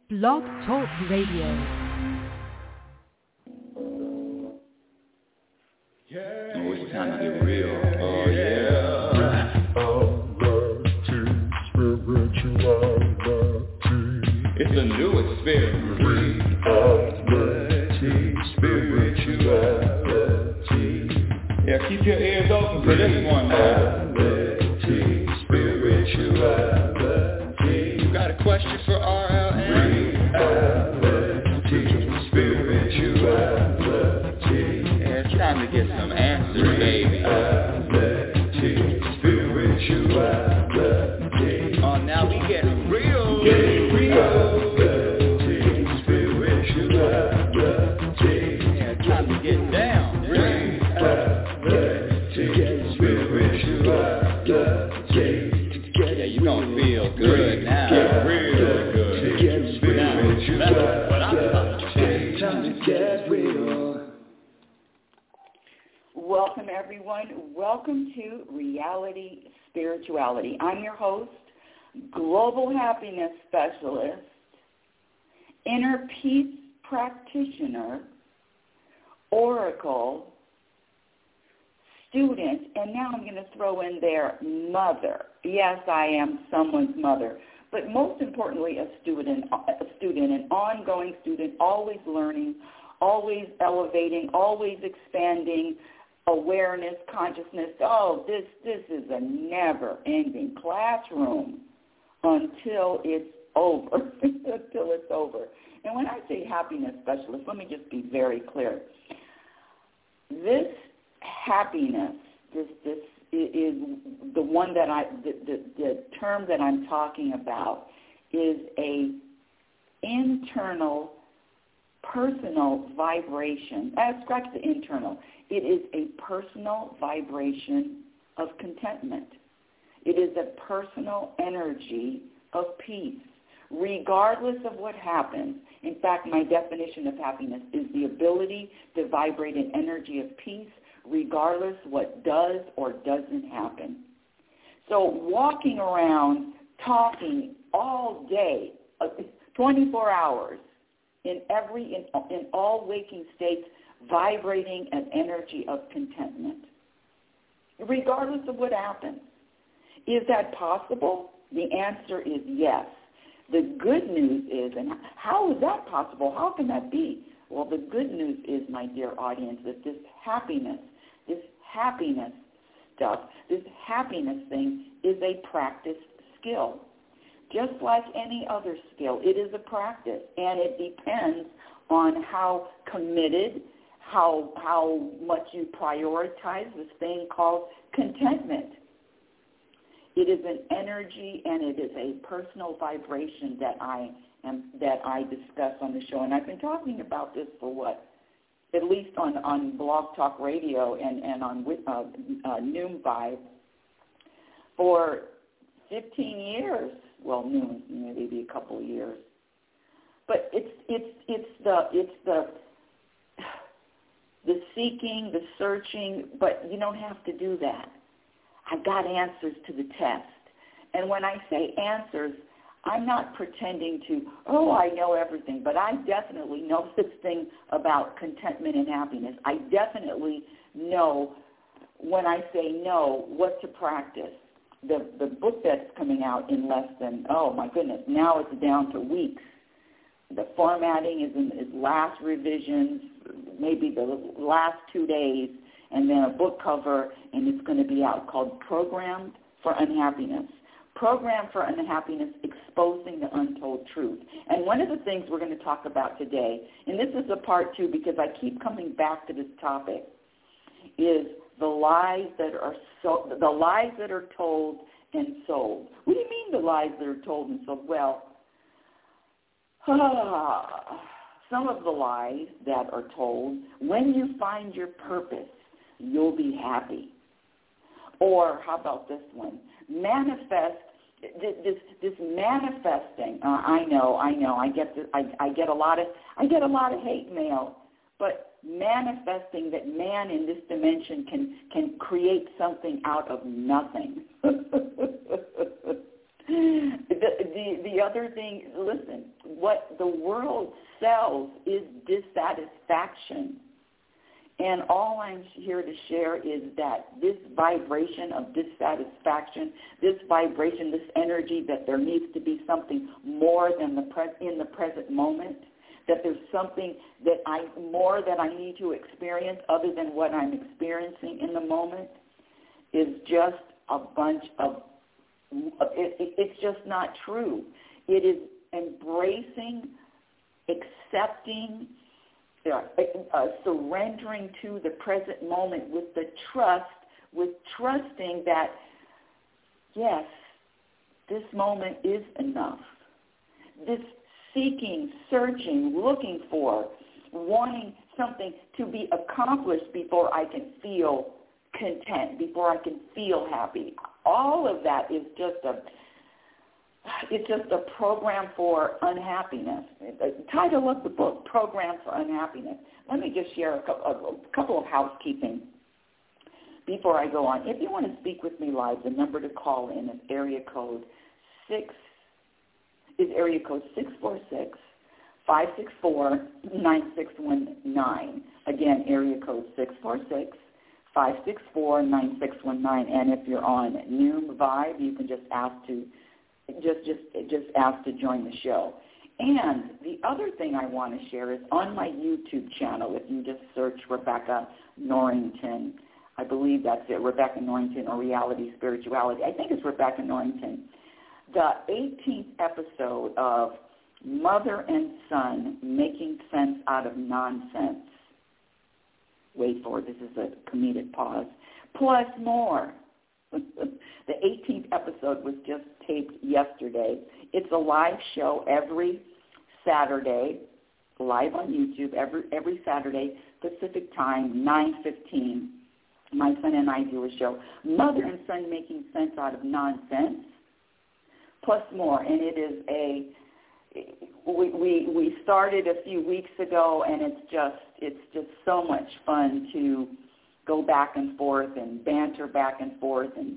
Blog Talk Radio. Oh, it's time to get real. Oh, yeah. It's a new experience. Spirituality. Yeah, keep your ears open for this one now. Spirituality. You got a question for RLN? Spirituality. Yeah, it's time to get some answers, baby. Spirituality. Oh, now we get real. Spirituality. Yeah, it's time to get down. Yeah, you gonna feel good now. Get real good. That's what I'm talking about. Time to get real. Welcome, everyone. Welcome to Reality Spirituality. I'm your host, Global Happiness Specialist, Inner Peace Practitioner, Oracle, student, and now I'm going to throw in there mother. Yes, I am someone's mother, but most importantly, a student, an ongoing student, always learning, always elevating, always expanding awareness, consciousness. Oh, this is a never-ending classroom until it's over, until it's over. And when I say happiness specialist, let me just be very clear. This happiness, this is the one that the term that I'm talking about is a internal, personal vibration. Scratch the internal. It is a personal vibration of contentment. It is a personal energy of peace, regardless of what happens. In fact, my definition of happiness is the ability to vibrate an energy of peace regardless what does or doesn't happen. So walking around, talking all day, 24 hours, in all waking states, vibrating an energy of contentment, regardless of what happens. Is that possible? The answer is yes. The good news is, and how is that possible? How can that be? Well, the good news is, my dear audience, that this happiness stuff, this happiness thing is a practiced skill. Just like any other skill, it is a practice, and it depends on how committed, how much you prioritize this thing called contentment. It is an energy, and it is a personal vibration that I discuss on the show, and I've been talking about this for at least on Blog Talk Radio and on Noon Vibe for 15 years. Well, Noon, maybe a couple of years, but it's the seeking, the searching, but you don't have to do that. I've got answers to the test. And when I say answers, I'm not pretending to, I know everything, but I definitely know this thing about contentment and happiness. I definitely know, when I say no, what to practice. The book that's coming out in less than, now it's down to weeks. The formatting is in its last revisions, maybe the last 2 days, and then a book cover, and it's going to be out, called Programmed for Unhappiness. Programmed for Unhappiness, Exposing the Untold Truth. And one of the things we're going to talk about today, and this is a part 2 because I keep coming back to this topic, is the lies that are told and sold. What do you mean the lies that are told and sold? Well, some of the lies that are told, when you find your purpose, you'll be happy. Or how about this one? Manifest this manifesting. I know. I get a lot of hate mail, but manifesting that man in this dimension can create something out of nothing. The other thing, listen, what the world sells is dissatisfaction. And all I'm here to share is that this vibration of dissatisfaction, this vibration, this energy that there needs to be something more than in the present moment, that there's something that more that I need to experience other than what I'm experiencing in the moment, is just a bunch of, it's just not true. It is embracing, accepting, surrendering to the present moment with the trust, with trusting that, yes, this moment is enough. This seeking, searching, looking for, wanting something to be accomplished before I can feel content, before I can feel happy. All of that is just a program for unhappiness. The title of the book, Program for Unhappiness. Let me just share a couple of housekeeping before I go on. If you want to speak with me live, the number to call in is area code 646-564-9619. Again, area code 646-564-9619. And if you're on Noom Vibe, you can just ask to join the show. And the other thing I want to share is on my YouTube channel, if you just search Rebecca Norrington, I believe that's it, Rebecca Norrington or Reality Spirituality. I think it's Rebecca Norrington. The 18th episode of Mother and Son Making Sense Out of Nonsense. Wait for it, this is a comedic pause. Plus more. The 18th episode was just taped yesterday. It's a live show every Saturday, live on YouTube, every Saturday, Pacific time, 9:15. My son and I do a show, Mother and Son Making Sense Out of Nonsense, plus more. And it is we started a few weeks ago, and it's just so much fun to go back and forth and banter back and forth and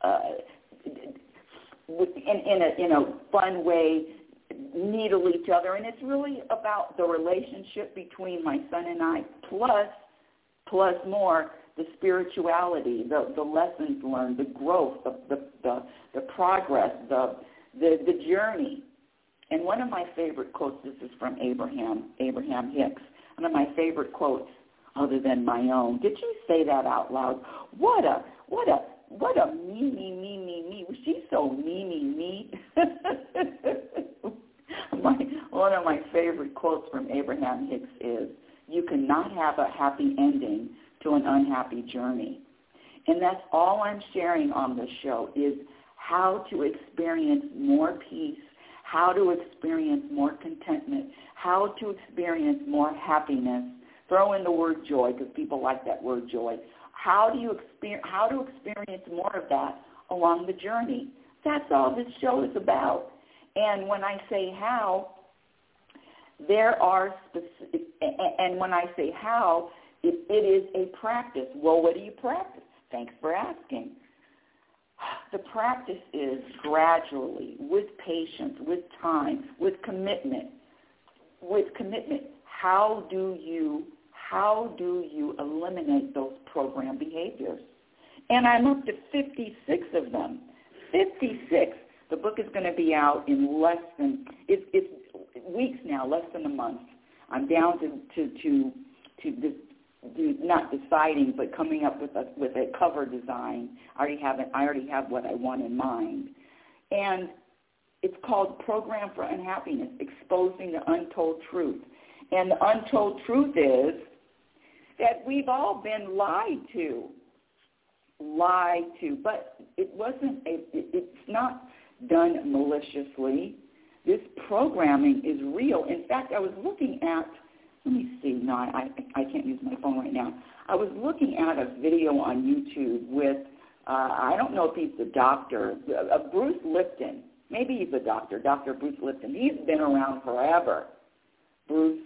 in a fun way, needle each other. And it's really about the relationship between my son and I, plus more, the spirituality, the lessons learned, the growth, the progress, the journey. And one of my favorite quotes, this is from Abraham Hicks, one of my favorite quotes other than my own. Did you say that out loud? What a me. She's so me. One of my favorite quotes from Abraham Hicks is, you cannot have a happy ending to an unhappy journey. And that's all I'm sharing on this show is how to experience more peace, how to experience more contentment, how to experience more happiness. Throw in the word joy because people like that word joy. How to experience more of that along the journey. That's all this show is about. And when I say how, there are specific, and when I say how, it is a practice. Well, what do you practice? Thanks for asking. The practice is gradually, with patience, with time, with commitment. How do you eliminate those program behaviors? And I'm up to 56 of them. 56. The book is going to be out in less than, it's weeks now, less than a month. I'm down to not deciding, but coming up with a cover design. I already have what I want in mind. And it's called Program for Unhappiness, Exposing the Untold Truth. And the untold truth is that we've all been lied to, but it's not done maliciously. This programming is real. In fact, I was looking at, let me see, no, I can't use my phone right now. I was looking at a video on YouTube with, I don't know if he's the doctor, Bruce Lipton. Maybe he's a doctor, Dr. Bruce Lipton. He's been around forever. Bruce,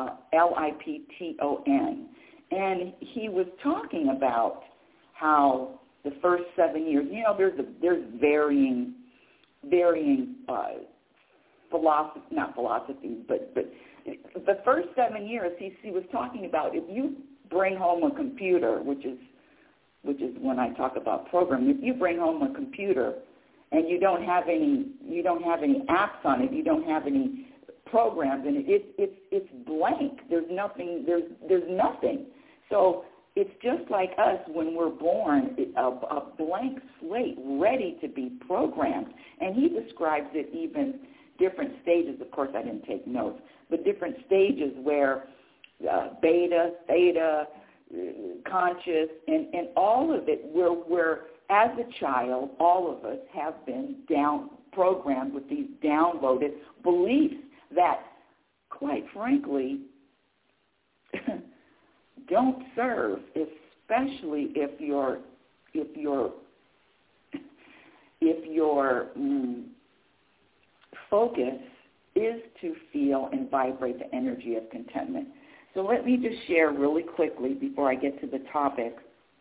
Lipton. And he was talking about how the first 7 years, there's varying not philosophy, but the first 7 years he was talking about, if you bring home a computer, which is when I talk about programming, if you bring home a computer and you don't have any apps on it, you don't have any programs in it, it's blank. There's nothing. So it's just like us when we're born, a blank slate ready to be programmed. And he describes it even different stages. Of course, I didn't take notes, but different stages where beta, theta, conscious, and all of it, where as a child, all of us have been programmed with these downloaded beliefs that, quite frankly, don't serve, especially if your focus is to feel and vibrate the energy of contentment. So let me just share really quickly before I get to the topic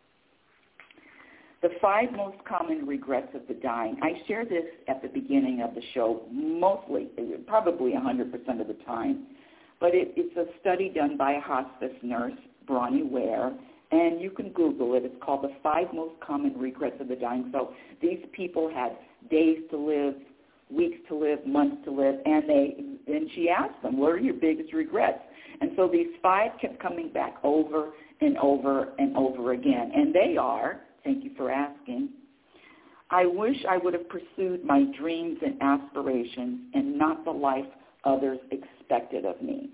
the 5 most common regrets of the dying. I share this at the beginning of the show, mostly, probably 100% of the time, but it's a study done by a hospice nurse, Bronnie Ware, and you can Google it. It's called the 5 most common regrets of the dying. So these people had days to live, weeks to live, months to live, and she asked them, what are your biggest regrets? And so these 5 kept coming back over and over and over again, and they are, thank you for asking, I wish I would have pursued my dreams and aspirations and not the life others expected of me.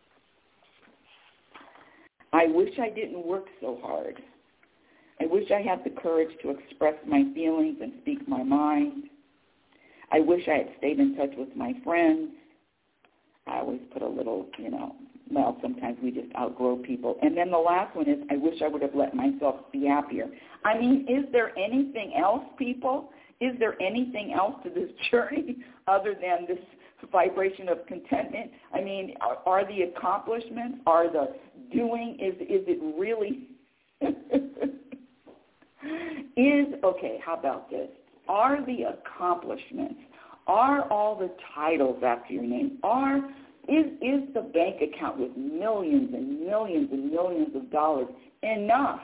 I wish I didn't work so hard. I wish I had the courage to express my feelings and speak my mind. I wish I had stayed in touch with my friends. I always put a little, well, sometimes we just outgrow people. And then the last one is, I wish I would have let myself be happier. I mean, is there anything else, people? Is there anything else to this journey other than this vibration of contentment? I mean, are the accomplishments, are the doing, is it really, okay, how about this? Are the accomplishments, are all the titles after your name, is the bank account with millions and millions and millions of dollars enough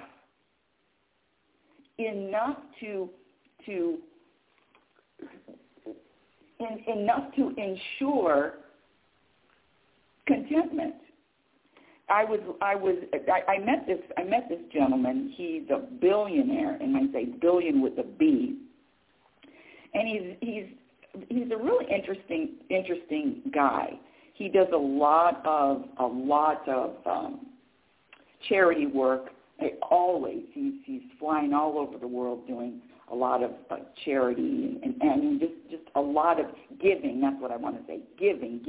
ensure contentment? I met this gentleman. He's a billionaire, and I say billion with a B. And he's a really interesting guy. He does a lot of charity work. Always, he's flying all over the world doing a lot of charity and just a lot of giving. That's what I want to say. Giving.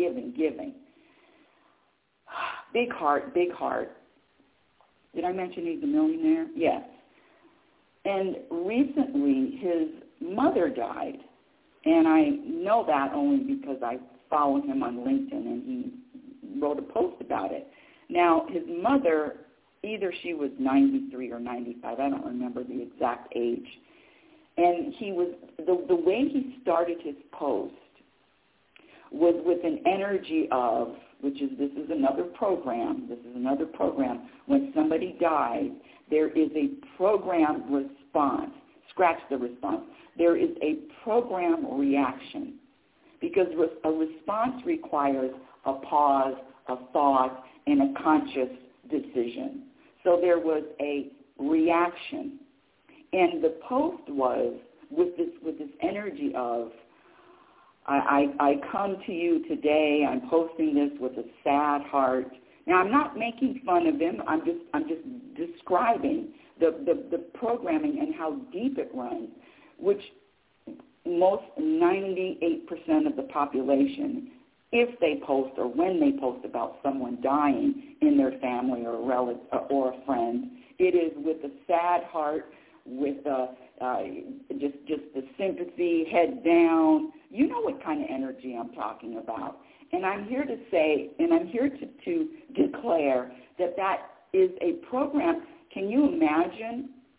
Big heart. Did I mention he's a millionaire? Yes. And recently his mother died, and I know that only because I follow him on LinkedIn, and he wrote a post about it. Now, his mother, either she was 93 or 95, I don't remember the exact age, and he was the way he started his post was with an energy of, this is another program. When somebody dies, there is a program response. Scratch the response. There is a program reaction, because a response requires a pause, a thought, and a conscious decision. So there was a reaction. And the post was with this energy of, I come to you today. I'm posting this with a sad heart. Now, I'm not making fun of him. I'm just describing the programming and how deep it runs, which most 98% of the population, if they post or when they post about someone dying in their family or a relative or a friend, it is with a sad heart, with just the sympathy, head down. You know what kind of energy I'm talking about. And I'm here to say, and I'm here to declare that is a program. Can you imagine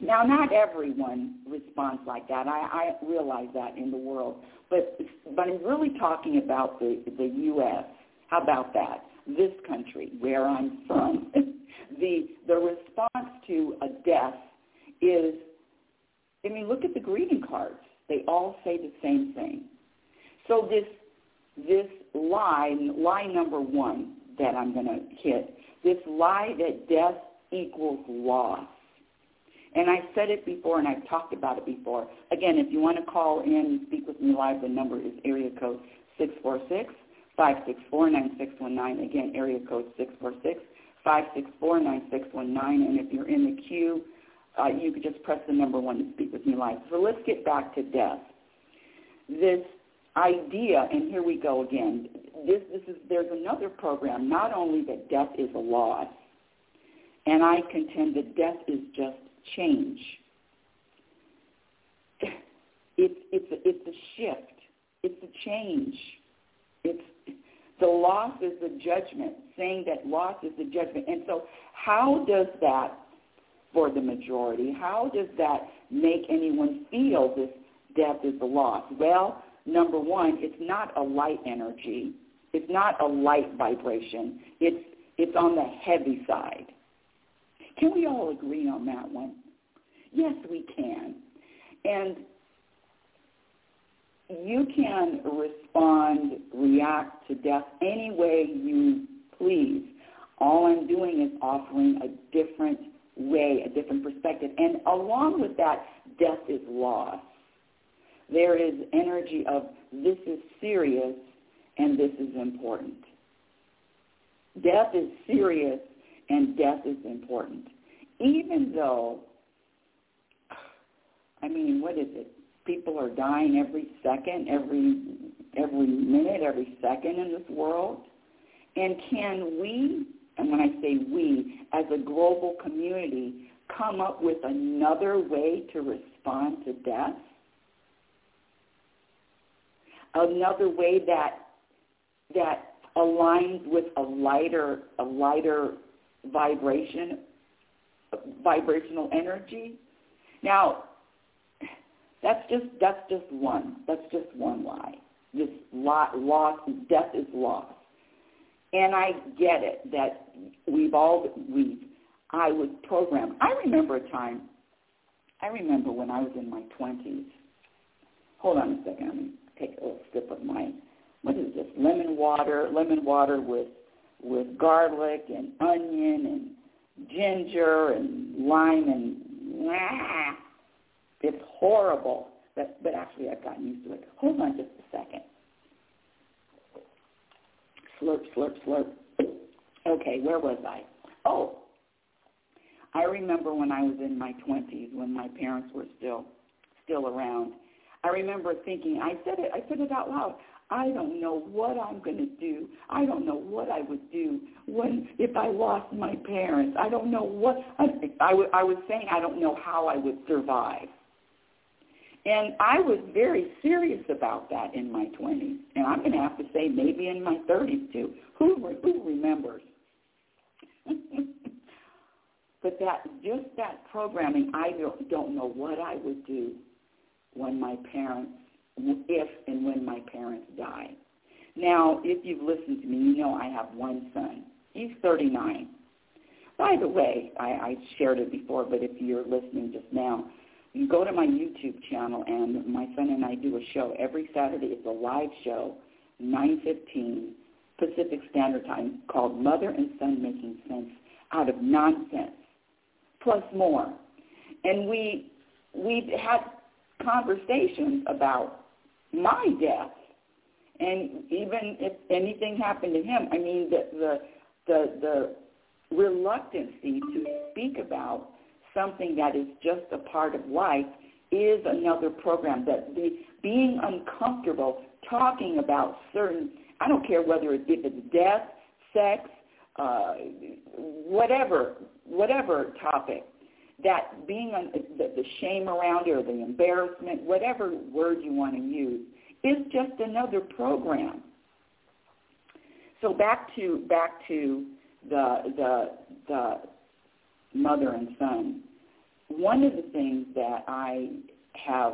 Now, not everyone responds like that. I realize that in the world. But I'm really talking about the U.S. How about that? This country, where I'm from. The response to a death is, I mean, look at the greeting cards. They all say the same thing. So this lie number one that I'm going to hit, this lie that death equals loss. And I've said it before, and I've talked about it before. Again, if you want to call in and speak with me live, the number is area code 646-564-9619. Again, area code 646-564-9619. And if you're in the queue, you could just press the number 1 to speak with me live. So let's get back to death. This idea, and here we go again. There's another program, not only that death is a loss, and I contend that death is just change. It's a shift. It's a change. The loss is a judgment, saying that loss is a judgment. And so how does that, for the majority, how does that make anyone feel this death is a loss? Well, number one, it's not a light energy. It's not a light vibration. It's on the heavy side. Can we all agree on that one? Yes, we can. And you can respond, react to death any way you please. All I'm doing is offering a different way, a different perspective. And along with that, death is loss. There is energy of this is serious and this is important. Death is serious and death is important. Even though, I mean, what is it? People are dying every second, every minute, every second in this world. And can we, and when I say we, as a global community, come up with another way to respond to death? Another way that aligns with a lighter vibrational energy? Now, that's just one lie. This loss, death is loss. And I get it that I was programmed. I remember when I was in my 20s. Hold on a second. Let me take a little sip of my, what is this, lemon water with garlic and onion and ginger and lime and it's horrible. But actually I've gotten used to it. Hold on just a second. Slurp, slurp, slurp. Okay, where was I? Oh, I remember when I was in my 20s, when my parents were still around. I remember thinking, I said it out loud. I don't know what I'm going to do. I don't know what I would do if I lost my parents. I don't know what. I was saying I don't know how I would survive. And I was very serious about that in my 20s. And I'm going to have to say maybe in my 30s too. Who remembers? But that programming, I don't know what I would do when my parents, if and when my parents die. Now, if you've listened to me, you know I have one son. He's 39. By the way, I shared it before, but if you're listening just now, you go to my YouTube channel, and my son and I do a show every Saturday. It's a live show, 9:15 Pacific Standard Time, called Mother and Son Making Sense Out of Nonsense, plus more. And we've had conversations about my death, and even if anything happened to him, I mean, the reluctancy to speak about something that is just a part of life is another program. That being uncomfortable talking about certain, I don't care whether if it's death, sex, whatever topic, that being the shame around it or the embarrassment, whatever word you want to use, is just another program. So back to the mother and son. one of the things that I have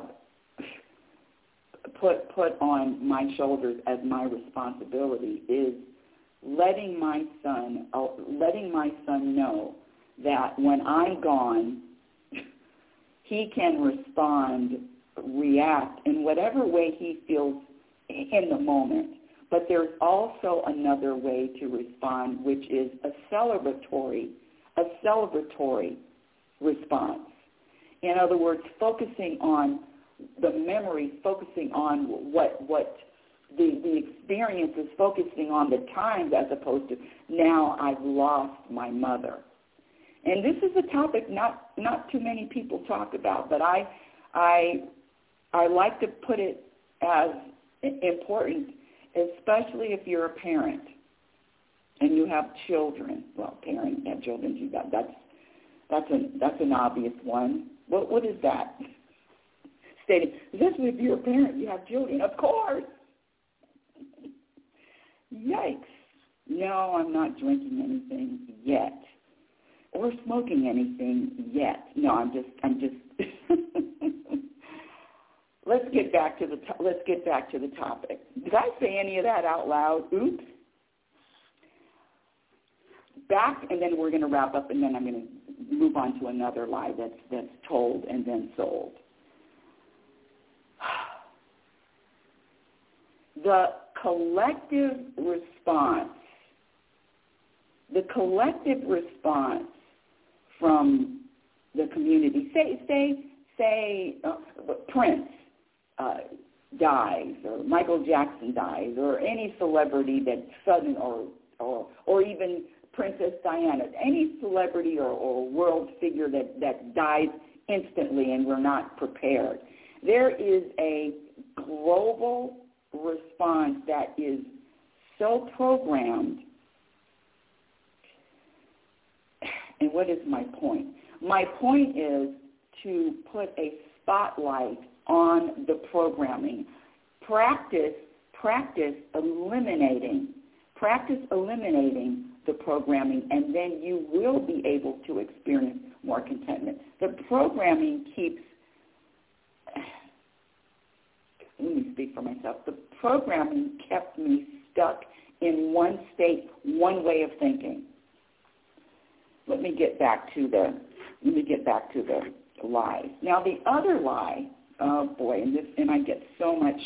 put on my shoulders as my responsibility is letting my son know that when I'm gone, he can respond, react in whatever way he feels in the moment. But there's also another way to respond, which is a celebratory response. In other words, focusing on the memories, focusing on what the experiences, focusing on the times as opposed to now I've lost my mother. And this is a topic not too many people talk about, but I like to put it as important, especially if you're a parent and you have children. Well, parents have children. That's an obvious one. What is that? Stating, especially if you're a parent, you have children. Of course. Yikes. No, I'm not drinking anything yet, or smoking anything yet. No, I'm just. Let's get back to the topic. Did I say any of that out loud? Oops. Back, and then we're going to wrap up, and then I'm going to move on to another lie that's told and then sold. The collective response from the community, say Prince dies, or Michael Jackson dies, or any celebrity that sudden, or even Princess Diana, any celebrity or world figure that dies instantly and we're not prepared. There is a global response that is so programmed. And what is my point? My point is to put a spotlight on the programming. Practice eliminating the programming, and then you will be able to experience more contentment. The programming keeps, let me speak for myself, the programming kept me stuck in one state, one way of thinking. Let me get back to the lies. Now the other lie, oh boy, and I get so much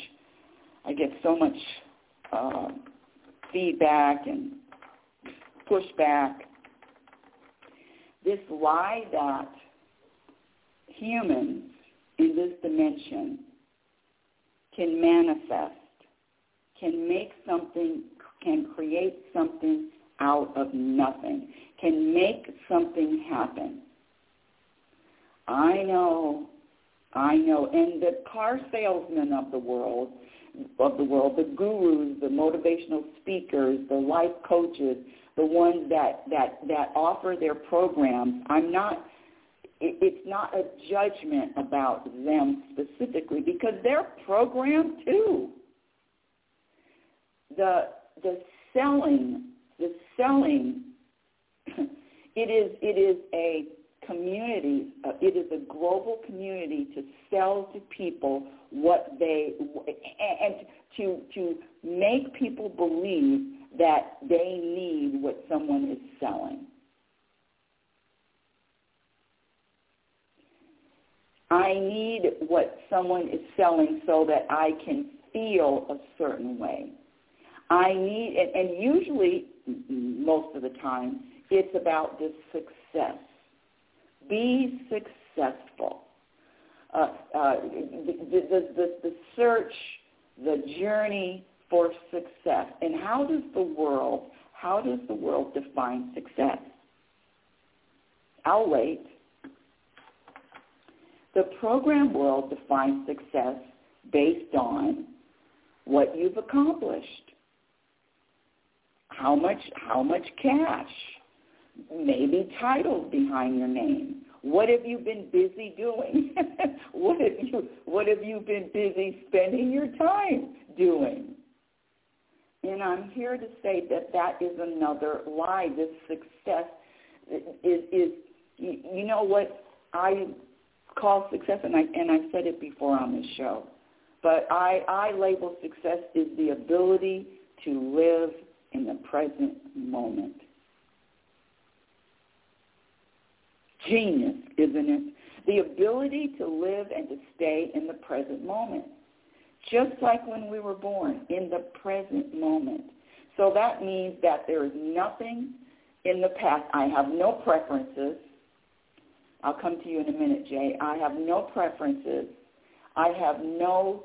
feedback and pushback. This lie that humans in this dimension can manifest, can make something, can create something out of nothing, can make something happen. I know, and the car salesmen of the world, the gurus, the motivational speakers, the life coaches, the ones that offer their programs, it's not a judgment about them specifically because they're programmed too. The selling, it is a community, it is a global community to sell to people what they, and to make people believe that they need what someone is selling. I need what someone is selling so that I can feel a certain way. I need, and usually, most of the time, it's about this success. Be successful. The search, the journey for success. And how does the world define success? I'll wait. The program world defines success based on what you've accomplished. How much cash? Maybe titles behind your name. What have you been busy doing? What have you been busy spending your time doing? And I'm here to say that is another lie. This success is you know what? I call success, and I said it before on this show, but I label success is the ability to live in the present moment. Genius, isn't it? The ability to live and to stay in the present moment. Just like when we were born, in the present moment. So that means that there is nothing in the past. I have no preferences. I'll come to you in a minute, Jay. I have no preferences. I have no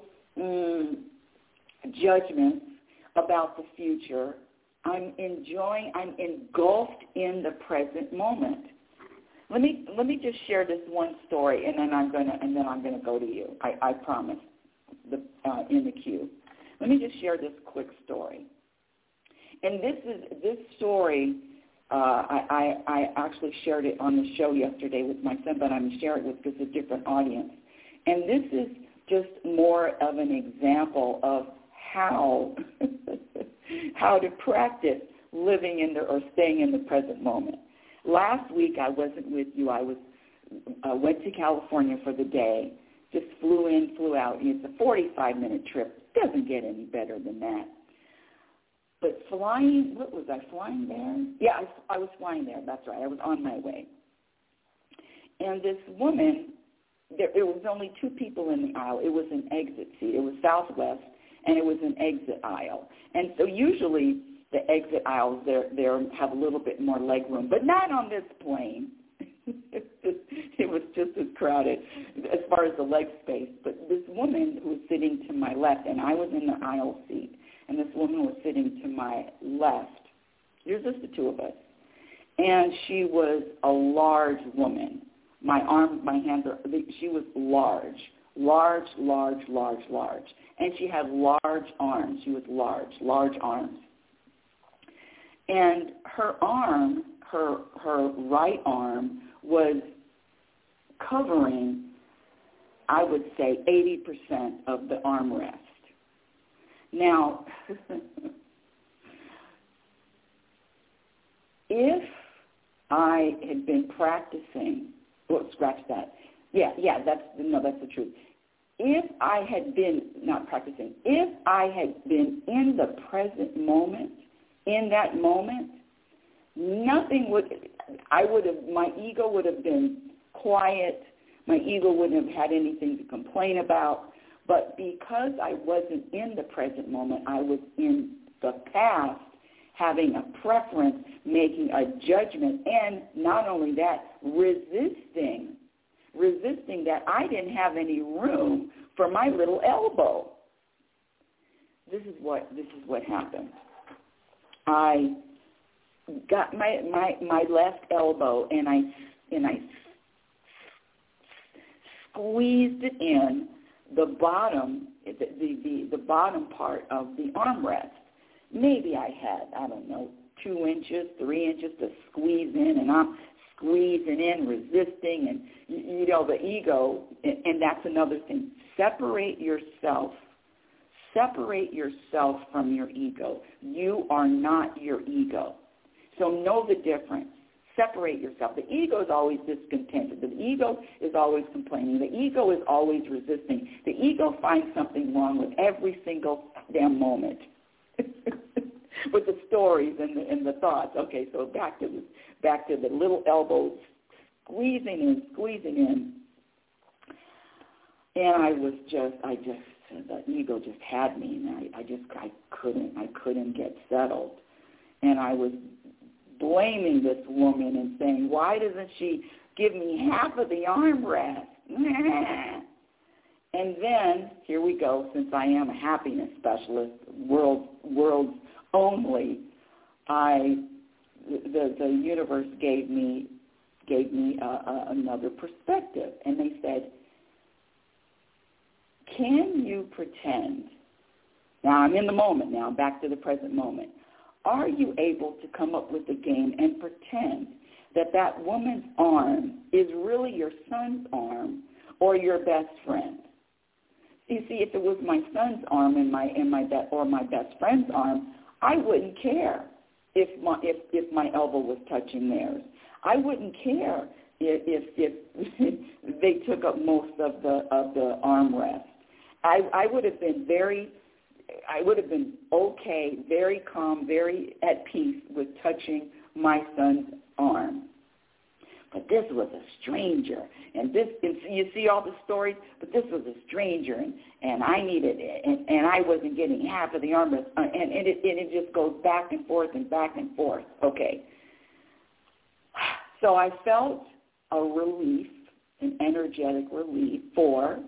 judgments about the future. I'm engulfed in the present moment. Let me just share this one story, and then I'm gonna go to you. I promise. In the queue. Let me just share this quick story. And this story. I actually shared it on the show yesterday with my son, but I'm going to share it with just a different audience. And this is just more of an example of how to practice living or staying in the present moment. Last week I wasn't with you. I went to California for the day. Just flew in, flew out. It's a 45-minute trip. Doesn't get any better than that. But flying, what was I, flying there? Yeah, I was flying there. That's right. I was on my way. And this woman, there was only two people in the aisle. It was an exit seat. It was Southwest, and it was an exit aisle. And so usually the exit aisles, they have a little bit more leg room, but not on this plane. It was just as crowded as far as the leg space. But this woman who was sitting to my left, and I was in the aisle seat, and this woman was sitting to my left. Here's just the two of us. And she was a large woman. My hands she was large. And she had large arms. She was large arms. And her arm, her right arm, was covering, I would say, 80% of the armrest. Now, if I had been practicing, well, scratch that. Yeah, that's the truth. If I had been not practicing, if I had been in the present moment, in that moment, my ego would have been quiet. My ego wouldn't have had anything to complain about. But because I wasn't in the present moment, I was in the past, having a preference, making a judgment, and not only that, resisting that I didn't have any room for my little elbow. This is what happened. I got my left elbow and I squeezed it in the bottom, the bottom part of the armrest. Maybe I had, 2 inches, 3 inches to squeeze in, and I'm squeezing in, resisting, and the ego. And that's another thing. Separate yourself from your ego. You are not your ego. So know the difference. Separate yourself. The ego is always discontented. The ego is always complaining. The ego is always resisting. The ego finds something wrong with every single damn moment. With the stories and the thoughts. Okay, so back to the little elbows squeezing in. And the ego just had me, and I couldn't get settled. And I was blaming this woman and saying, why doesn't she give me half of the armrest? And then, here we go, since I am a happiness specialist, world's only, the universe gave me another perspective. And they said, can you pretend, now I'm in the moment now, back to the present moment, are you able to come up with a game and pretend that woman's arm is really your son's arm or your best friend? You see, if it was my son's arm and my best friend's arm, I wouldn't care if my elbow was touching theirs. I wouldn't care if they took up most of the armrest. I would have been okay, very calm, very at peace with touching my son's arm. But this was a stranger, and you see all the stories, but this was a stranger, and I needed it, and I wasn't getting half of the armrest, and it just goes back and forth and back and forth. Okay. So I felt a relief, an energetic relief for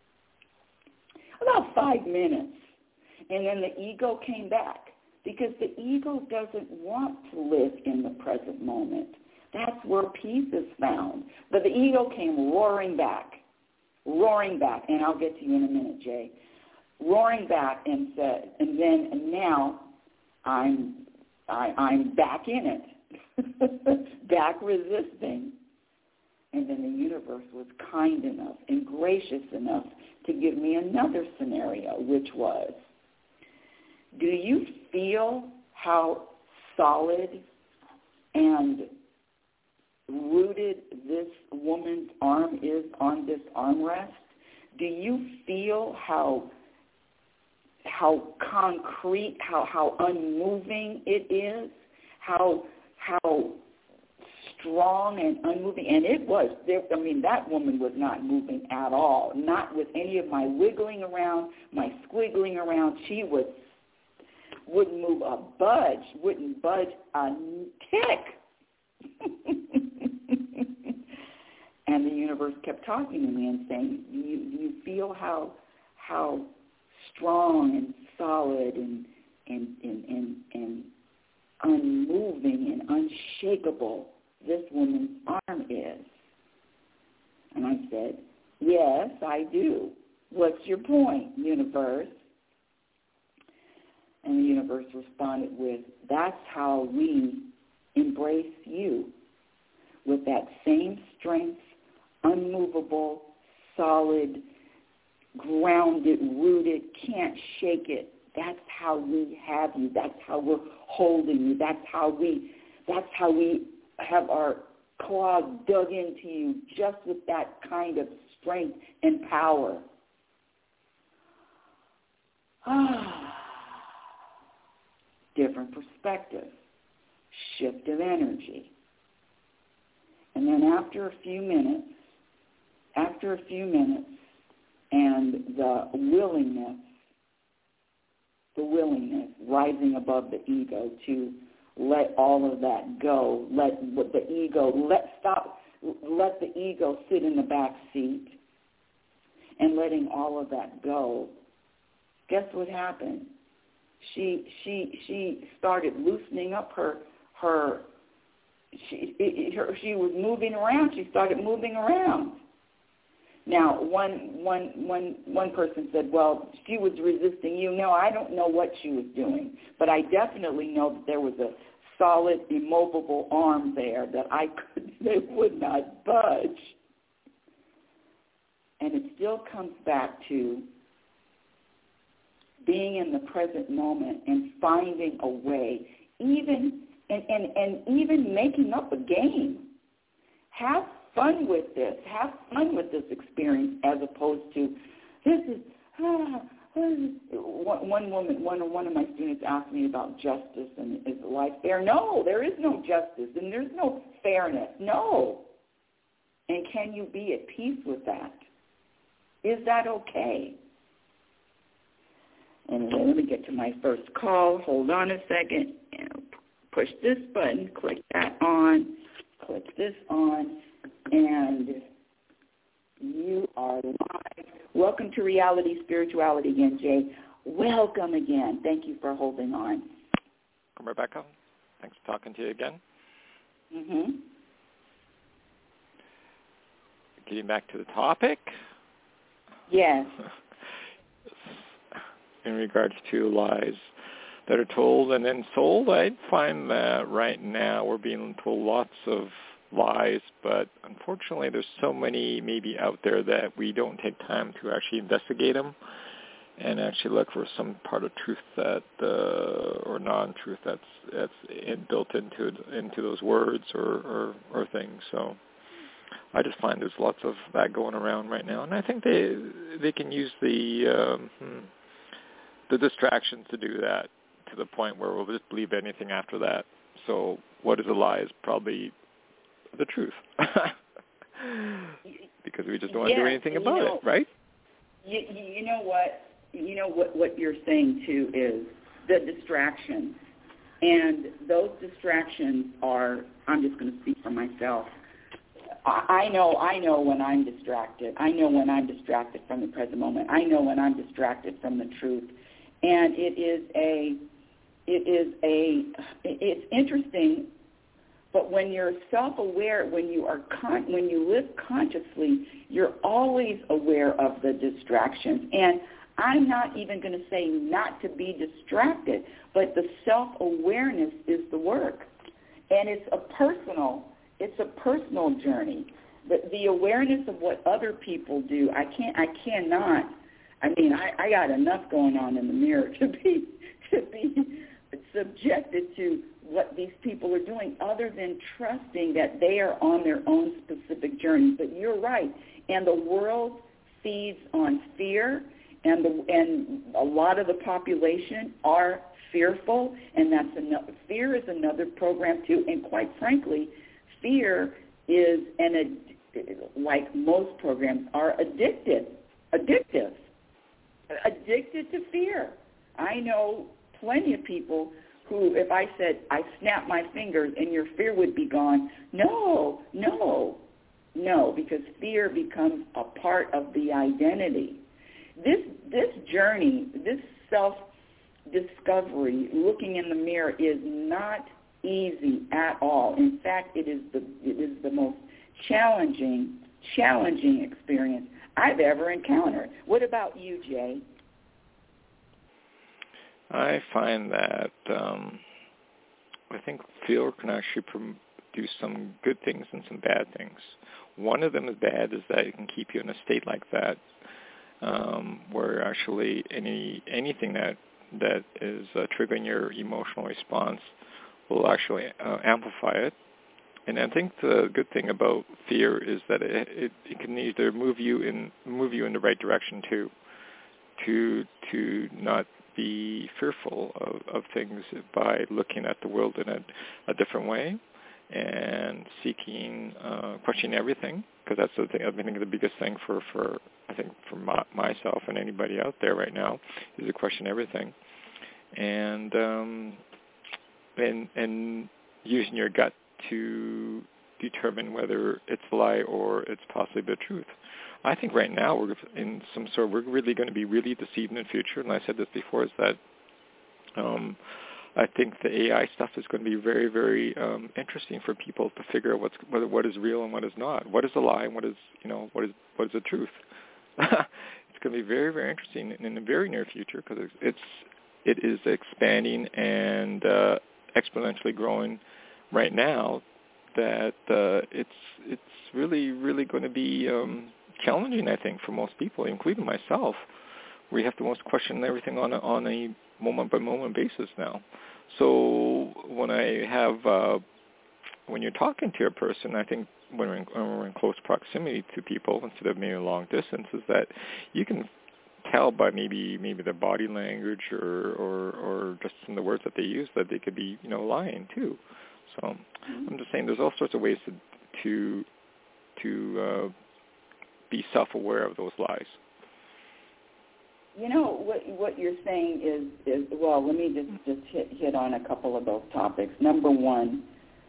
about 5 minutes, and then the ego came back, because the ego doesn't want to live in the present moment. That's where peace is found. But the ego came roaring back, and I'll get to you in a minute, Jay, roaring back and said, and now I'm back in it, back resisting. And then the universe was kind enough and gracious enough to give me another scenario, which was, do you feel how solid and rooted this woman's arm is on this armrest? Do you feel how concrete, how unmoving it is, how strong and unmoving? And it was there. I mean, that woman was not moving at all, not with any of my wiggling around, my squiggling around. She wouldn't move a budge, wouldn't budge a tick. And the universe kept talking to me and saying, you feel how strong and solid and unmoving and unshakable this woman's arm is? And I said, yes, I do. What's your point, universe? And the universe responded with, that's how we embrace you, with that same strength, unmovable, solid, grounded, rooted, can't shake it. That's how we have you. That's how we're holding you. That's how we have our claws dug into you, just with that kind of strength and power. Different perspective, shift of energy. And then after a few minutes, and the willingness rising above the ego to let all of that go, let the ego sit in the back seat, and letting all of that go, guess what happened? She started loosening up she was moving around. She started moving around. Now, one person said, well, she was resisting you. No, I don't know what she was doing, but I definitely know that there was a solid, immovable arm there that it would not budge. And it still comes back to being in the present moment and finding a way, even making up a game. Have fun with this. Have fun with this experience, as opposed to this is. One of my students asked me about justice and is life fair? No, there is no justice and there's no fairness. No. And can you be at peace with that? Is that okay? Anyway, let me get to my first call. Hold on a second. Push this button, click that on, click this on, and you are live. Welcome to Reality Spirituality again, Jay. Welcome again. Thank you for holding on. Welcome, Rebecca. Thanks for talking to you again. Mm-hmm. Getting back to the topic. Yes. In regards to lies that are told and then sold, I'd find that right now we're being told lots of lies, but unfortunately there's so many maybe out there that we don't take time to actually investigate them and actually look for some part of truth that or non-truth that's built into those words or things. So I just find there's lots of that going around right now, and I think they can use the distractions to do that to the point where we'll just believe anything after that. So what is a lie is probably the truth, because we just don't want to do anything about it, right? You know what? You know what you're saying too is the distractions, and those distractions are. I'm just going to speak for myself. I know when I'm distracted. I know when I'm distracted from the present moment. I know when I'm distracted from the truth, and it's interesting. But when you're self-aware, when you live consciously, you're always aware of the distractions. And I'm not even going to say not to be distracted, but the self-awareness is the work, and it's a personal journey. The awareness of what other people do, I cannot. I mean, I got enough going on in the mirror to be subjected to what these people are doing, other than trusting that they are on their own specific journey. But you're right, and the world feeds on fear, and a lot of the population are fearful, and fear is another program too. And quite frankly, fear is like most programs are addictive to fear. I know plenty of people who, if I said, I snap my fingers and your fear would be gone, no, because fear becomes a part of the identity. This journey, this self-discovery, looking in the mirror, is not easy at all. In fact, it is the most challenging experience I've ever encountered. What about you, Jay? I find that I think fear can actually produce some good things and some bad things. One of them is bad, is that it can keep you in a state like that, where actually anything that is triggering your emotional response will actually amplify it. And I think the good thing about fear is that it can either move you in the right direction too, to not be fearful of things by looking at the world in a different way and seeking, questioning everything, because that's the thing. I think the biggest thing for myself and anybody out there right now is to question everything, and using your gut to determine whether it's a lie or it's possibly the truth. I think right now we're really going to be really deceived in the future, and I said this before, is that I think the AI stuff is going to be very, very interesting for people to figure out what is real and what is not. What is a lie and what is the truth? It's going to be very, very interesting in the very near future, because it is expanding and exponentially growing right now. That it's really, really going to be challenging, I think, for most people, including myself. We have to almost question everything on a moment-by-moment basis now. So when you're talking to a person, I think when we're in close proximity to people instead of maybe a long distance, is that you can tell by maybe their body language or just in the words that they use that they could be lying too. So I'm just saying there's all sorts of ways to be self-aware of those lies. What you're saying is well, let me just hit on a couple of those topics. Number one,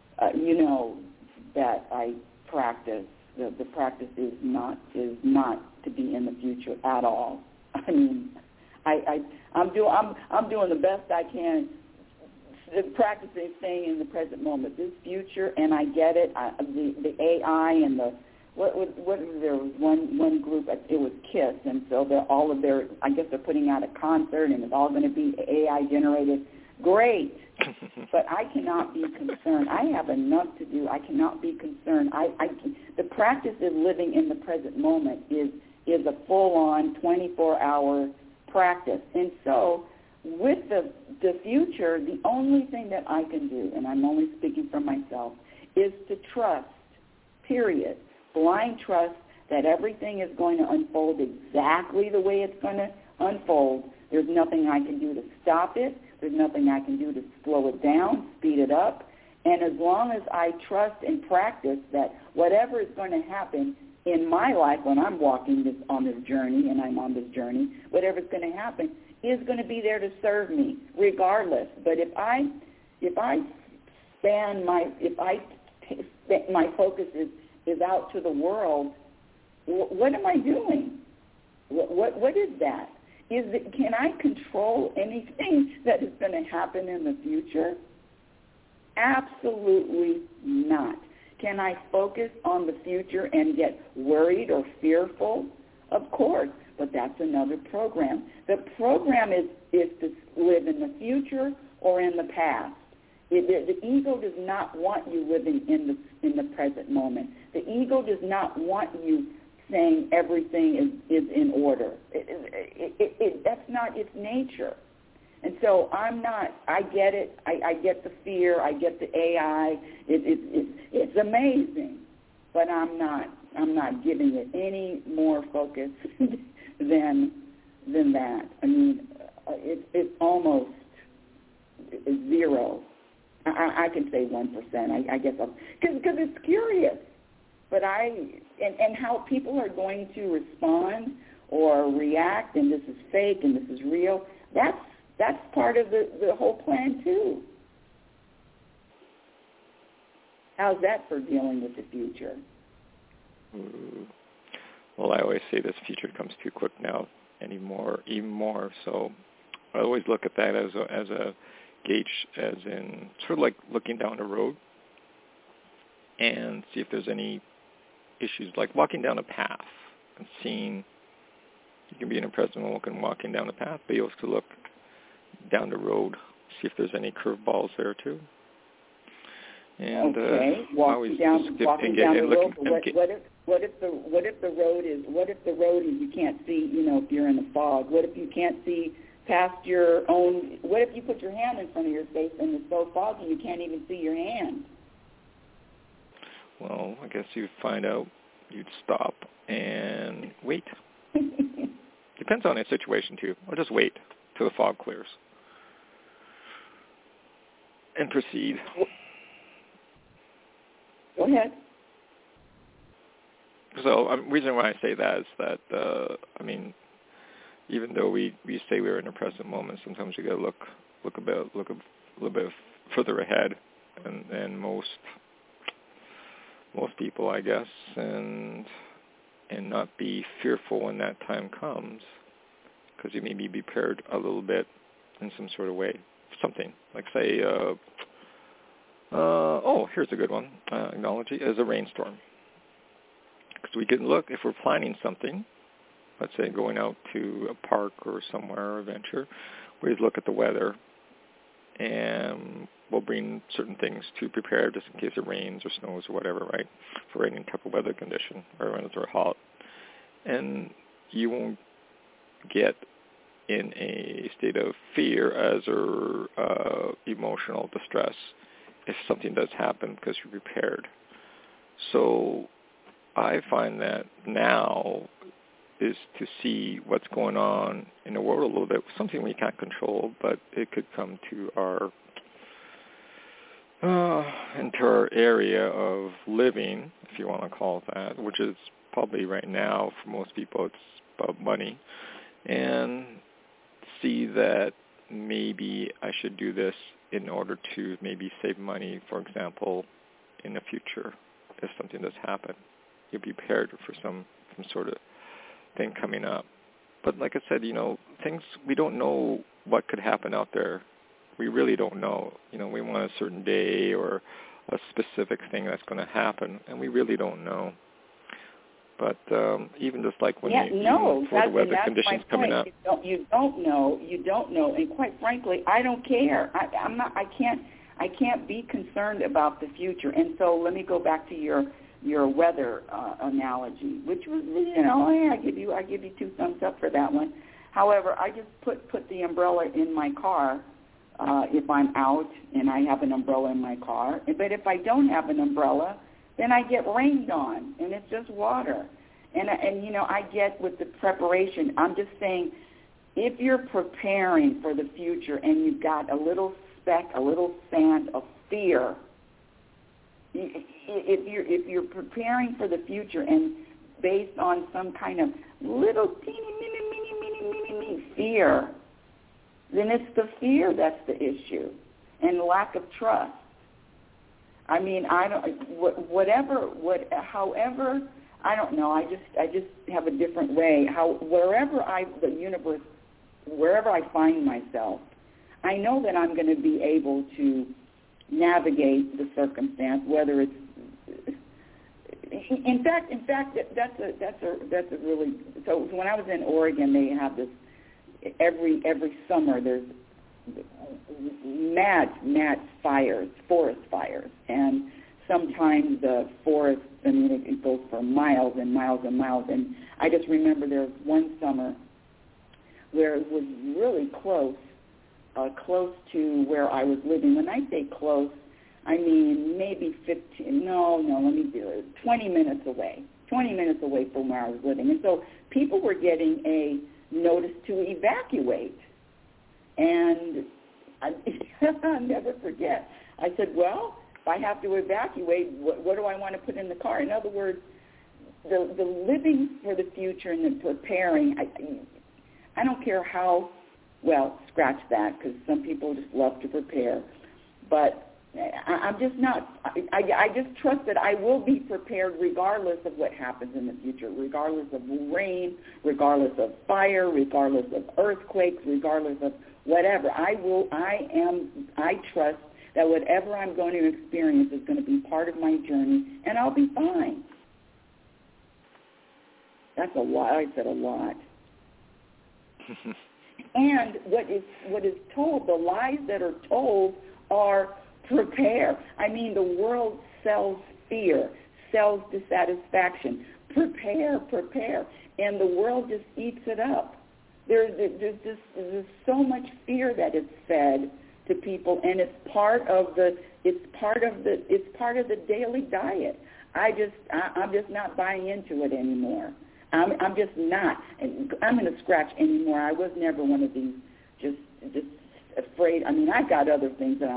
that I practice. The practice is not to be in the future at all. I mean, I'm doing the best I can, practicing staying in the present moment. This future, and I get it. The AI and the there was one group. It was KISS, and so I guess they're putting out a concert, and it's all going to be AI generated. Great, but I cannot be concerned. I have enough to do. I cannot be concerned. The practice of living in the present moment is a full-on 24-hour practice, and so with the future, the only thing that I can do, and I'm only speaking for myself, is to trust, period. blind trust that everything is going to unfold exactly the way it's going to unfold. There's nothing I can do to stop it. There's nothing I can do to slow it down, speed it up. And as long as I trust and practice that whatever is going to happen in my life when I'm walking on this journey, and I'm on this journey, whatever's going to happen is going to be there to serve me regardless. But if my focus is out to the world, what am I doing? What is that? Can I control anything that is going to happen in the future? Absolutely not. Can I focus on the future and get worried or fearful? Of course, but that's another program. The program is to live in the future or in the past. The ego does not want you living in the present moment. The ego does not want you saying everything is in order. That's not its nature. And so I get it. I get the fear. I get the AI. It's amazing, but I'm not giving it any more focus than that. I mean, it's almost zero. I can say 1%. I guess because it's curious, but and how people are going to respond or react, and this is fake and this is real. That's part of the whole plan too. How's that for dealing with the future? Well, I always say this future comes too quick now, even more. So I always look at that as a gauge, as in sort of like looking down the road and see if there's any issues, like walking down a path and seeing. You can be in a present moment and walking down the path, but you also to look down the road, see if there's any curveballs there too. And walking down the road. What if the road is you can't see? If you're in the fog, what if you can't see past your own? What if you put your hand in front of your face and it's so foggy you can't even see your hand? Well, I guess you'd find out. You'd stop and wait. Depends on the situation too. Or just wait till the fog clears and proceed. Go ahead. So the reason why I say that is that, even though we say we're in the present moment, sometimes you got to look a little bit further ahead than most people, I guess, and not be fearful when that time comes, because you may be prepared a little bit in some sort of way. Something like, say, here's a good one, analogy, is a rainstorm. Because we can look, if we're planning something, let's say going out to a park or somewhere or a venture, we look at the weather and we'll bring certain things to prepare just in case it rains or snows or whatever, right, for any type of weather condition, or when it's hot. And you won't get in a state of fear or emotional distress if something does happen because you're prepared. So I find that now is to see what's going on in the world a little bit, something we can't control, but it could come to our into our area of living, if you want to call it that, which is probably right now for most people it's about money, and see that maybe I should do this in order to maybe save money, for example, in the future if something does happen. You'll be prepared for some sort of thing coming up. But like I said, things, we don't know what could happen out there. We really don't know. We want a certain day or a specific thing that's going to happen, and we really don't know. But even just like when for the weather conditions coming up, you don't know, and quite frankly, I don't care. I can't be concerned about the future. And so let me go back to your weather analogy, which was, I give you 2 thumbs up for that one. However, I just put the umbrella in my car if I'm out and I have an umbrella in my car. But if I don't have an umbrella, then I get rained on, and it's just water. And you know, I get with the preparation, I'm just saying, if you're preparing for the future and you've got a little speck, a little sand of fear, if you're preparing for the future and based on some kind of little teeny, mini fear, then it's the fear that's the issue and lack of trust. I mean, however, I don't know. I just have a different way. Wherever I find myself, I know that I'm going to be able to navigate the circumstance. Whether it's, in fact, that's a really. So when I was in Oregon, they have this every summer. There's mad fires, forest fires, and sometimes the forest, I mean, it goes for miles and miles and miles. And I just remember there was one summer where it was really close to where I was living. When I say close, I mean maybe 20 minutes away from where I was living. And so people were getting a notice to evacuate. And I'll never forget. I said, well, if I have to evacuate, what do I want to put in the car? In other words, the living for the future and the preparing, I don't care how, well, scratch that, because some people just love to prepare. But I'm just not, I just trust that I will be prepared regardless of what happens in the future, regardless of rain, regardless of fire, regardless of earthquakes, regardless of whatever. I trust that whatever I'm going to experience is going to be part of my journey, and I'll be fine. That's a lot. I said a lot. And what is told, the lies that are told are prepare. I mean, the world sells fear, sells dissatisfaction. Prepare. And the world just eats it up. There's so much fear that is fed to people, and it's part of the daily diet. I'm just not buying into it anymore. I'm just not. I'm going to scratch anymore. I was never one of these just afraid. I mean, I got other things, but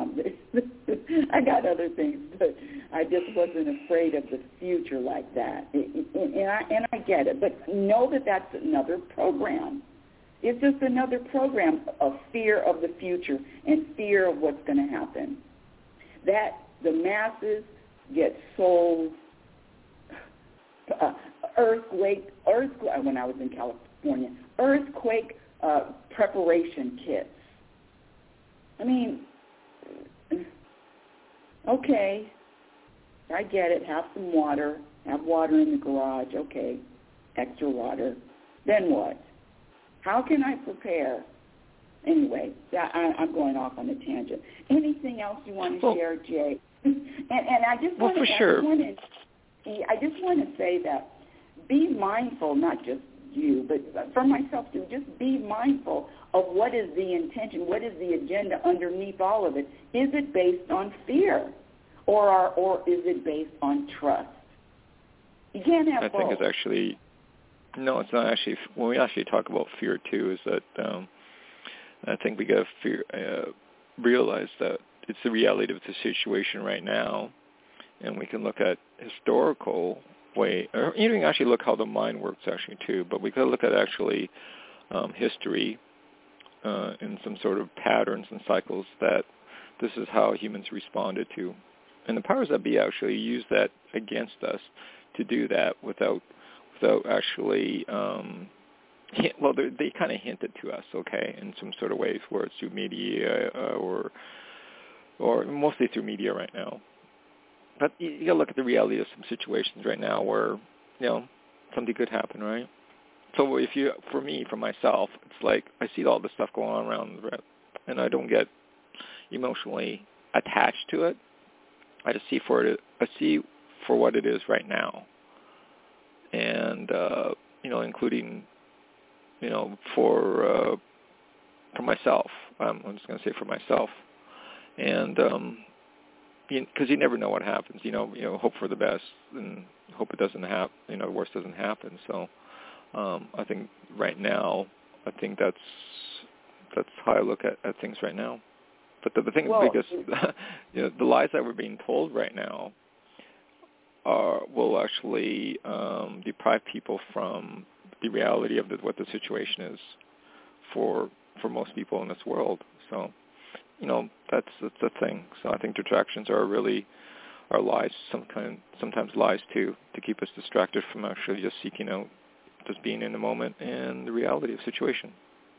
I just wasn't afraid of the future like that. And I get it, but know that that's another program. It's just another program of fear of the future and fear of what's going to happen. That the masses get sold earthquake, when I was in California, earthquake preparation kits. I mean, okay, I get it. Have some water. Have water in the garage. Okay, extra water. Then what? How can I prepare? Anyway, I'm going off on a tangent. Anything else you want to share, Jay? And I just want to, sure. I just want to say that be mindful, not just you, but for myself too, just be mindful of what is the intention, what is the agenda underneath all of it. Is it based on fear or is it based on trust? You can't have both. I think it's actually, no, it's not actually. When we actually talk about fear too, is that I think we got to realize that it's the reality of the situation right now, and we can look at historical way, or even actually look how the mind works actually too, but we got to look at actually history in some sort of patterns and cycles that this is how humans responded to. And the powers that be actually use that against us to do that without actually, they kind of hinted to us, okay, in some sort of ways, where it's through media or mostly through media right now. But you got to look at the reality of some situations right now where, something could happen, right? So for myself, it's like I see all this stuff going on around, and I don't get emotionally attached to it. I just see for what it is right now, and including, for myself. I'm just going to say for myself, and because you never know what happens. Hope for the best and hope it doesn't happen. The worst doesn't happen. So I think right now, that's how I look at things right now. But the thing, biggest, the lies that we're being told right now will actually deprive people from the reality of what the situation is for most people in this world. So, that's the thing. So I think distractions are lies, sometimes lies too, to keep us distracted from actually just seeking out, just being in the moment and the reality of the situation.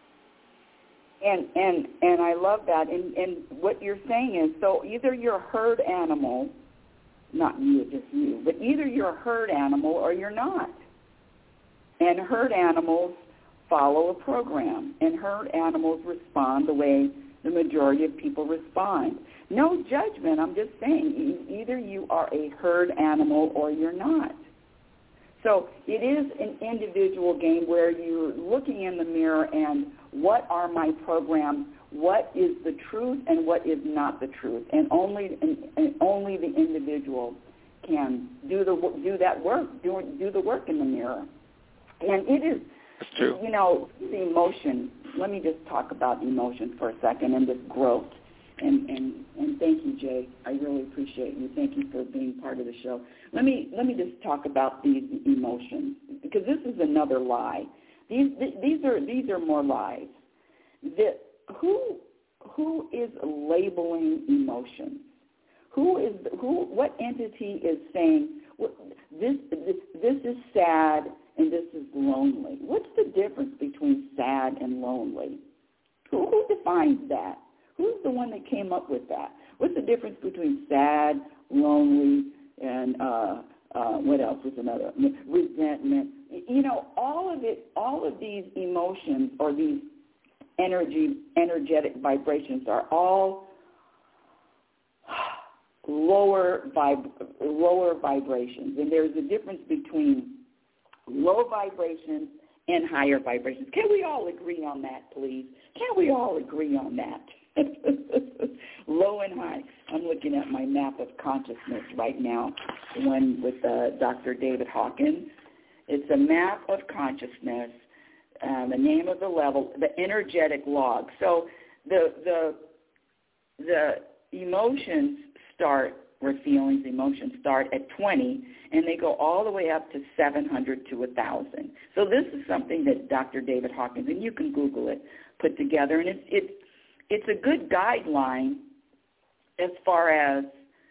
And I love that. And what you're saying is, so either you're a herd animal, not you, just you, but either you're a herd animal or you're not. And herd animals follow a program, and herd animals respond the way the majority of people respond. No judgment, I'm just saying, either you are a herd animal or you're not. So it is an individual game where you're looking in the mirror and what are my programs, what is the truth and what is not the truth, and only the individual can do that work, do the work in the mirror. And it is, that's true. The emotion. Let me just talk about emotion for a second and this growth. And thank you, Jay. I really appreciate you. Thank you for being part of the show. Let me just talk about these emotions, because this is another lie. These are more lies. Who is labeling emotions? What entity is saying this is sad and this is lonely? What's the difference between sad and lonely? Who defines that? Who's the one that came up with that? What's the difference between sad, lonely, and what else was another? Resentment. All of these emotions or these energetic vibrations are all lower vibrations, and there's a difference between low vibrations and higher vibrations. Can we all agree on that, please? Can we all agree on that? Low and high. I'm looking at my map of consciousness right now, the one with Dr. David Hawkins. It's a map of consciousness, the name of the level, the energetic log. So the emotions emotions start at 20, and they go all the way up to 700 to 1,000. So this is something that Dr. David Hawkins, and you can Google it, put together, and it's a good guideline as far as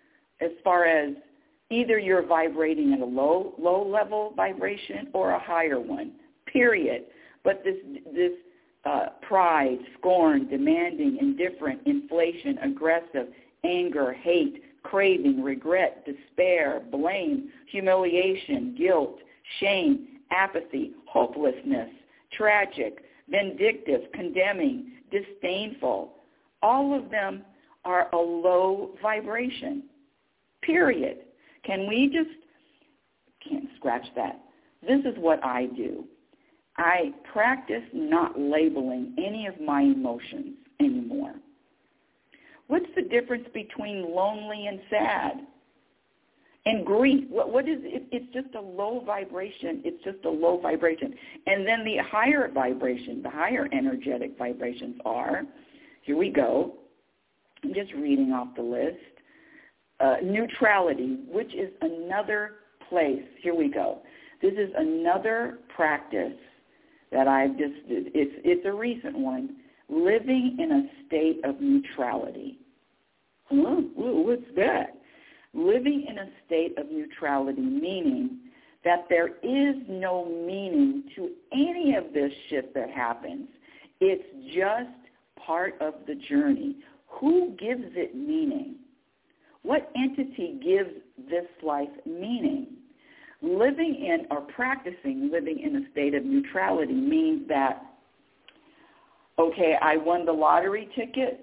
either you're vibrating at a low level vibration or a higher one, period. But this pride, scorn, demanding, indifferent, inflation, aggressive, anger, hate, craving, regret, despair, blame, humiliation, guilt, shame, apathy, hopelessness, tragic, vindictive, condemning, disdainful, all of them are a low vibration, period. Can't scratch that. This is what I do. I practice not labeling any of my emotions anymore. What's the difference between lonely and sad? And grief, what is it? It's just a low vibration. It's just a low vibration. And then the higher vibration, the higher energetic vibrations are, here we go, I'm just reading off the list, neutrality, which is another place. Here we go. This is another practice that I've just, it's a recent one, living in a state of neutrality. What's that? Living in a state of neutrality, meaning that there is no meaning to any of this shit that happens. It's just part of the journey. Who gives it meaning? What entity gives this life meaning? Living in or practicing living in a state of neutrality means that, okay, I won the lottery ticket,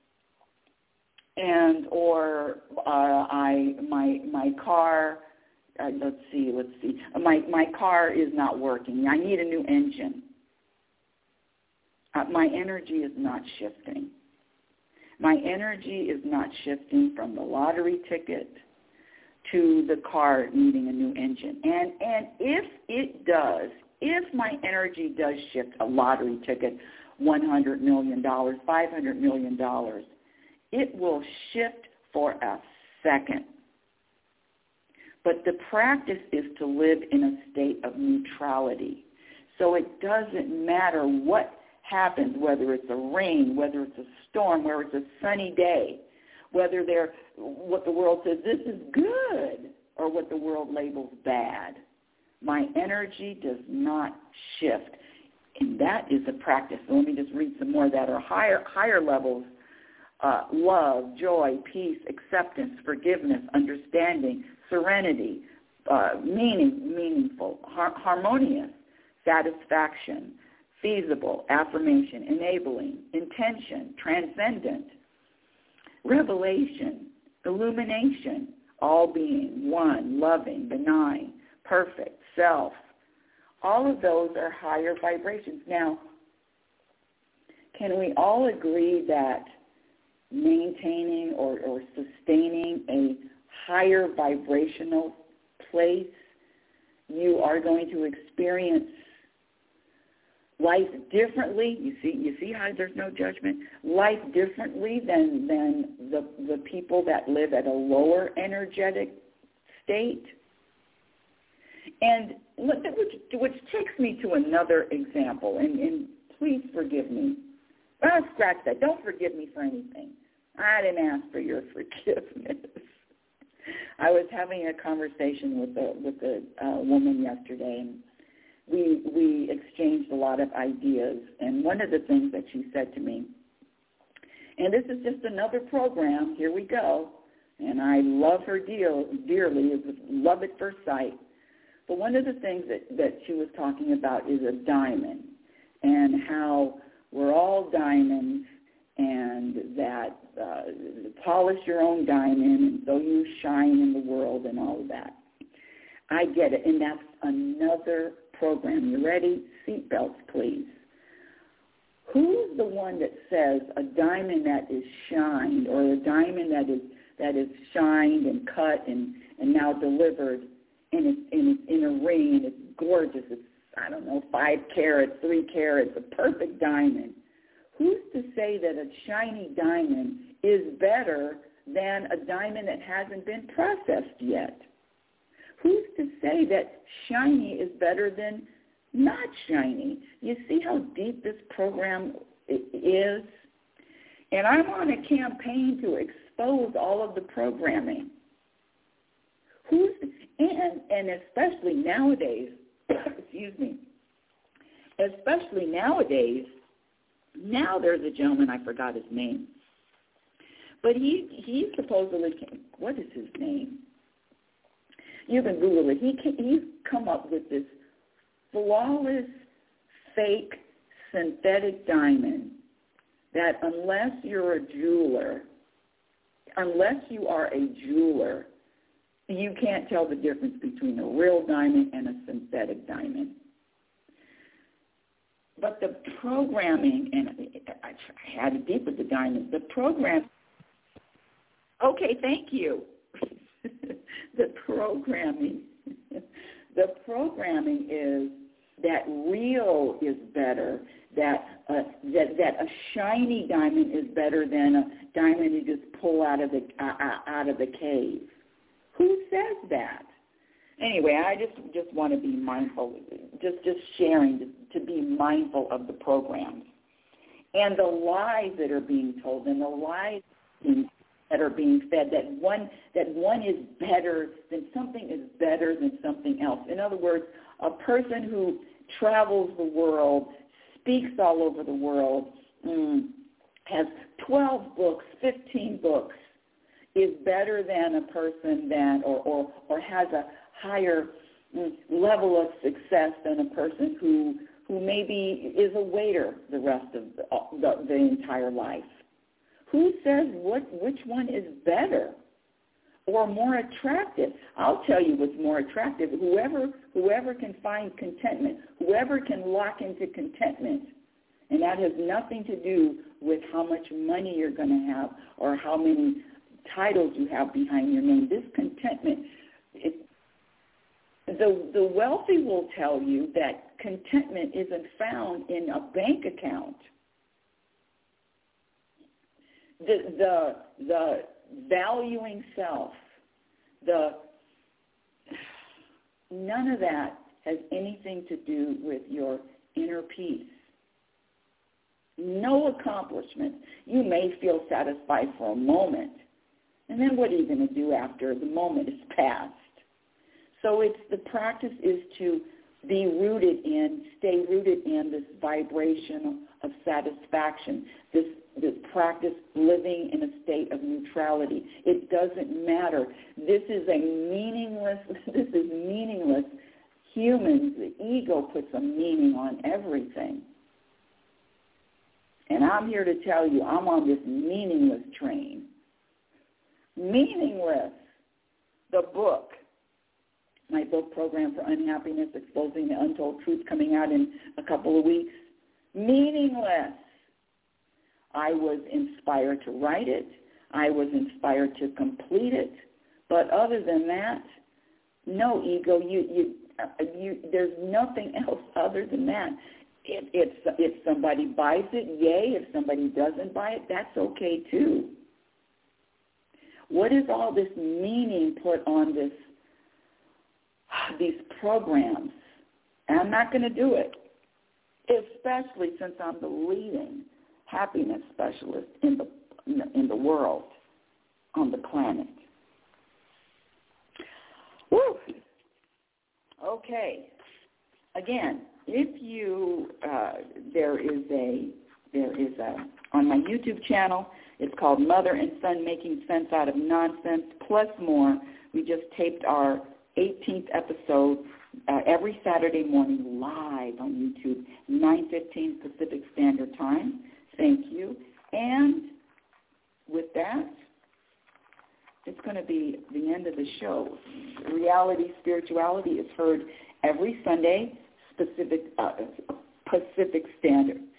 and or my car, let's see, my car is not working. I need a new engine. My energy is not shifting. My energy is not shifting from the lottery ticket to the car needing a new engine. And if it does, if my energy does shift a lottery ticket, $100 million, $500 million, it will shift for a second. But the practice is to live in a state of neutrality. So it doesn't matter what happens, whether it's a rain, whether it's a storm, whether it's a sunny day, whether what the world says, this is good, or what the world labels bad. My energy does not shift. And that is a practice. So let me just read some more that are higher levels. Love, joy, peace, acceptance, forgiveness, understanding, serenity, meaningful, harmonious, satisfaction, feasible, affirmation, enabling, intention, transcendent, revelation, illumination, all being, one, loving, benign, perfect, self. All of those are higher vibrations. Now, can we all agree that maintaining or sustaining a higher vibrational place, you are going to experience life differently? You see how there's no judgment? Life differently than the people that live at a lower energetic state. And which takes me to another example, and please forgive me. Well, scratch that. Don't forgive me for anything. I didn't ask for your forgiveness. I was having a conversation with a woman yesterday, and we exchanged a lot of ideas. And one of the things that she said to me, and this is just another program, here we go, and I love her dearly, it was love at first sight. But one of the things that she was talking about is a diamond, and how we're all diamonds, and that polish your own diamond, and so you shine in the world and all of that. I get it, and that's another program. You ready? Seatbelts, please. Who's the one that says a diamond that is shined, or a diamond that is shined and cut and now delivered, and it's in a ring, and it's gorgeous, it's, 5 carats, 3 carats, a perfect diamond. Who's to say that a shiny diamond is better than a diamond that hasn't been processed yet? Who's to say that shiny is better than not shiny? You see how deep this program is? And I'm on a campaign to expose all of the programming. And especially nowadays, excuse me, especially nowadays, now there's a gentleman, I forgot his name, but he supposedly, what is his name? You can Google it. He's come up with this flawless, fake, synthetic diamond that unless you are a jeweler, you can't tell the difference between a real diamond and a synthetic diamond. But the programming, and I had it deep with the diamond, the program, okay, thank you. The programming is that real is better, that a shiny diamond is better than a diamond you just pull out of the cave. Who says that? Anyway, I just want to be mindful, just sharing, to be mindful of the programs and the lies that are being told and the lies that are being fed, that one is better than something is better than something else. In other words, a person who travels the world, speaks all over the world, has 12 books, 15 books, is better than a person that or has a higher level of success than a person who maybe is a waiter the rest of the entire life. Who says which one is better or more attractive? I'll tell you what's more attractive. Whoever can find contentment, whoever can lock into contentment And that has nothing to do with how much money you're going to have or how many titles you have behind your name. This contentment, the wealthy will tell you that contentment isn't found in a bank account. The valuing self, none of that has anything to do with your inner peace. No accomplishment. You may feel satisfied for a moment, and then what are you going to do after the moment is past? So the practice is to stay rooted in this vibration of satisfaction, this practice living in a state of neutrality. It doesn't matter. This is meaningless. Humans, the ego puts a meaning on everything. And I'm here to tell you, I'm on this meaningless train. Meaningless. The book. My book, Program for Unhappiness, Exposing the Untold Truth, coming out in a couple of weeks. Meaningless. I was inspired to write it. I was inspired to complete it. But other than that, no ego. There's nothing else other than that. If somebody buys it, yay. If somebody doesn't buy it, that's okay too. What is all this meaning put on these programs? And I'm not going to do it, especially since I'm the leading happiness specialist in the world, on the planet. Woo! Okay. Again, if you there is a on my YouTube channel. It's called Mother and Son Making Sense Out of Nonsense plus more. We just taped our 18th episode every Saturday morning live on YouTube, 9:15 Pacific Standard Time. Thank you. And with that, it's going to be the end of the show. Reality Spirituality is heard every Sunday, Pacific Standard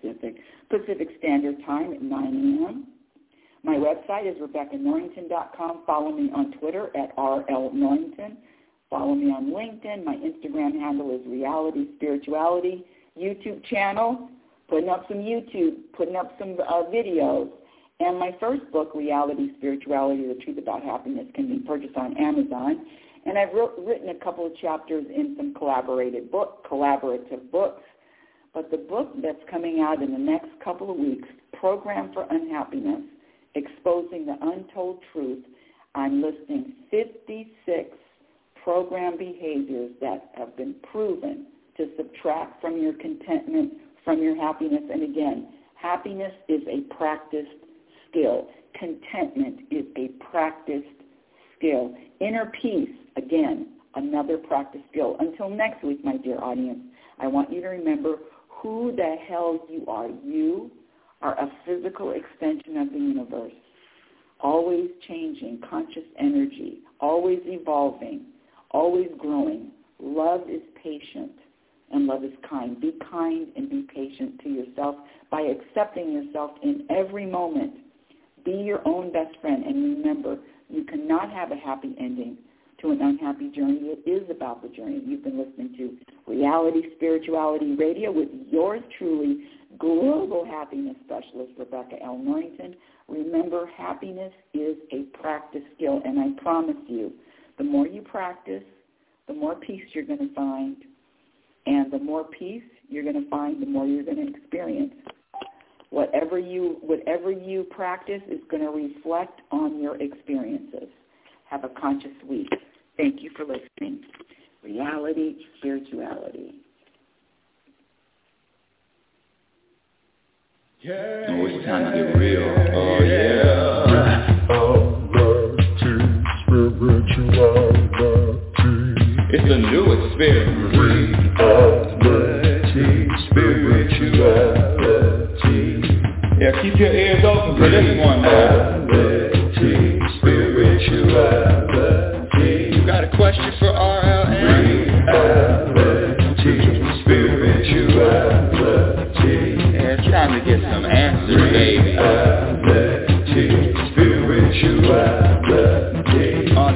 Time at 9 a.m. My website is RebeccaNorrington.com. Follow me on Twitter at RLNorrington. Follow me on LinkedIn. My Instagram handle is Reality Spirituality. YouTube channel, putting up some videos. And my first book, Reality Spirituality, The Truth About Happiness, can be purchased on Amazon. And I've written a couple of chapters in some collaborative books. But the book that's coming out in the next couple of weeks, Program for Unhappiness, Exposing the Untold Truth, I'm listing 56 program behaviors that have been proven to subtract from your contentment, from your happiness. And again, happiness is a practiced skill. Contentment is a practiced skill. Inner peace, again, another practice skill. Until next week, my dear audience, I want you to remember who the hell you are. You are a physical extension of the universe, always changing, conscious energy, always evolving, always growing. Love is patient and love is kind. Be kind and be patient to yourself by accepting yourself in every moment. Be your own best friend, and remember, you cannot have a happy ending to an unhappy journey. It is about the journey. You've been listening to Reality Spirituality Radio with yours truly, global happiness specialist, Rebecca L. Norrington. Remember, happiness is a practice skill, and I promise you, the more you practice, the more peace you're going to find, and the more peace you're going to find, the more you're going to experience. Whatever you practice is going to reflect on your experiences. Have a conscious week. Thank you for listening. Reality, Spirituality. Yeah. Oh, it's time to get real. Oh, yeah. Reality, spirituality. It's a new experience. Reality, spirituality. Yeah, keep your ears open for this one, man. Reality, spirituality. You got a question for RLN? Reality, spirituality.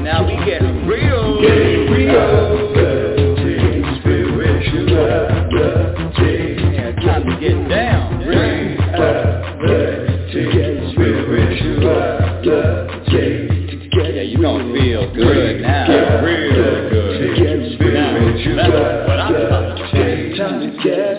now we get real. Get real. Yeah, time to get down. Yeah, you gonna feel good now. Get real good. Now, that's what I'm talking about. Time to get